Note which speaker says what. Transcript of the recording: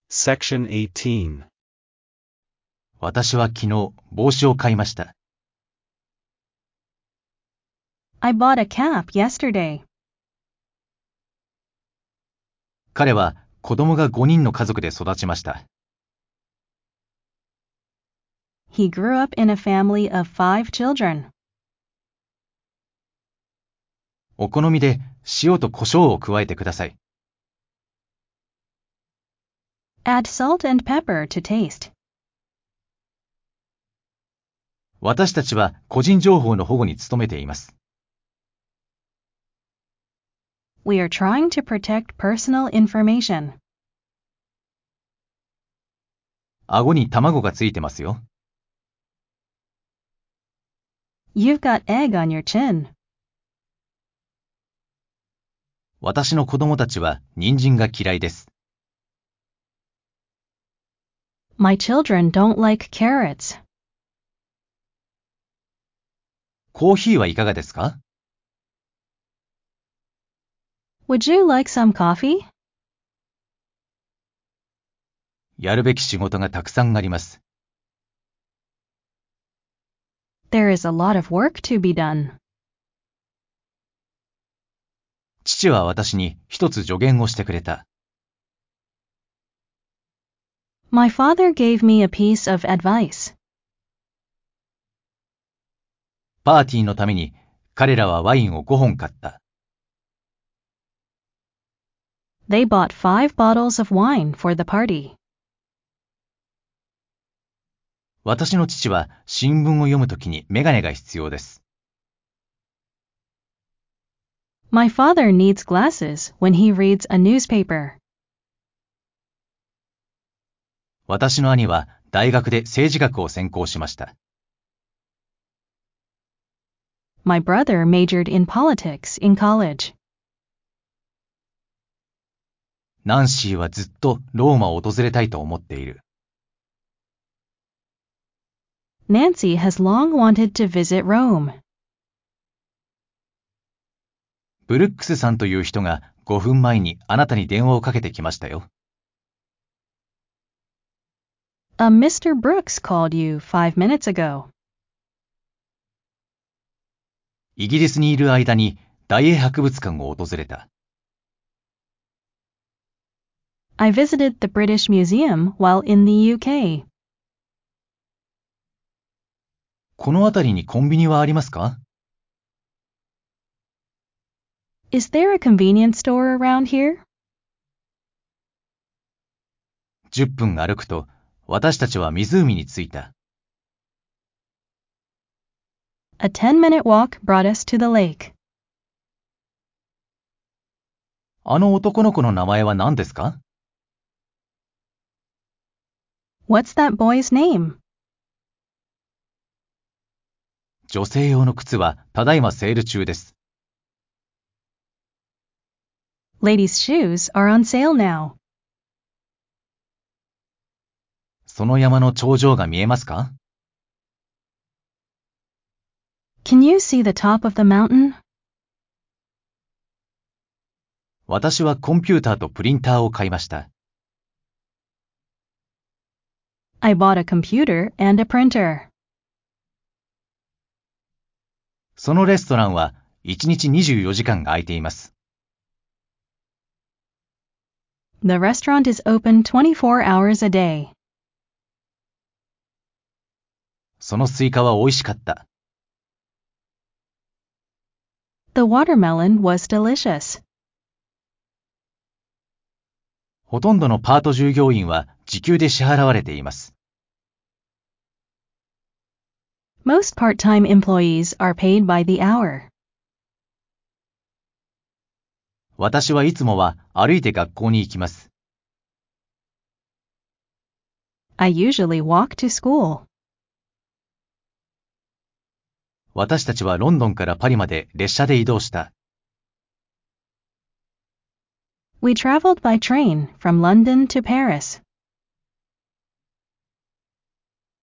Speaker 1: Section 18.
Speaker 2: 私は昨日帽子を買いました。
Speaker 3: I bought a cap yesterday.
Speaker 2: 彼は子供が5人の家族で育ちました。
Speaker 3: He grew up in a family of 5 children.
Speaker 2: お好みで塩と胡椒を加えてください。
Speaker 3: Add salt and pepper to taste.
Speaker 2: 私たちは個人情報の保護に努めています。
Speaker 3: We are trying to protect personal information.
Speaker 2: 顎に卵がついてますよ。
Speaker 3: You've got egg on your chin.
Speaker 2: 私の子供たちは人参が嫌いです。
Speaker 3: My children don't like carrots.
Speaker 2: コーヒーはいかがですか？
Speaker 3: Would you like some coffee?
Speaker 2: やるべき仕事がたくさんあります。
Speaker 3: There is a lot of work to be done.
Speaker 2: 父は私に一つ助言をしてくれた。
Speaker 3: My father gave me a piece of advice.
Speaker 2: パーティーのために彼らはワインを5本買った。
Speaker 3: They bought 5 bottles of wine for the party.
Speaker 2: 私の父は新聞を読むときにメガネが必要です。
Speaker 3: My father needs glasses when he reads a newspaper.
Speaker 2: 私の兄は大学で政治学を専攻しました。
Speaker 3: My brother majored in politics in college.
Speaker 2: ナンシーはずっとローマを訪れたいと思っている。
Speaker 3: Nancy has long wanted to visit Rome.
Speaker 2: ブルックスさんという人が5分前にあなたに電話をかけてきましたよ。
Speaker 3: A Mr. Brooks called you 5 minutes ago.
Speaker 2: イギリスにいる間に大英博物館を訪れた。
Speaker 3: I visited the British Museum while in the UK.
Speaker 2: この辺りにコンビニはありますか？
Speaker 3: Is there a convenience store around here?
Speaker 2: 10分歩くと私たちは湖に着いた。
Speaker 3: A 10-minute walk brought us to the lake.
Speaker 2: あの男の子の名前は何ですか？
Speaker 3: What's that boy's name?
Speaker 2: 女性用の靴はただいまセール中です。
Speaker 3: Ladies' shoes are on sale now.
Speaker 2: その山の頂上が見えますか？
Speaker 3: Can you see the top of the mountain?
Speaker 2: 私はコンピューターとプリンターを買いました。
Speaker 3: I bought a computer and a printer.
Speaker 2: そのレストランは1日24時間空いています。
Speaker 3: The restaurant is open 24 hours a day.
Speaker 2: そのスイカは美味しかった。
Speaker 3: The watermelon was delicious.
Speaker 2: ほとんどのパート従業員は時給で支払われています。
Speaker 3: Most part-time employees are paid by the hour.
Speaker 2: 私はいつもは歩いて学校に行きます。
Speaker 3: I usually walk to school.
Speaker 2: 私たちはロンドンからパリまで列車で移動した。
Speaker 3: We traveled by train from London to Paris.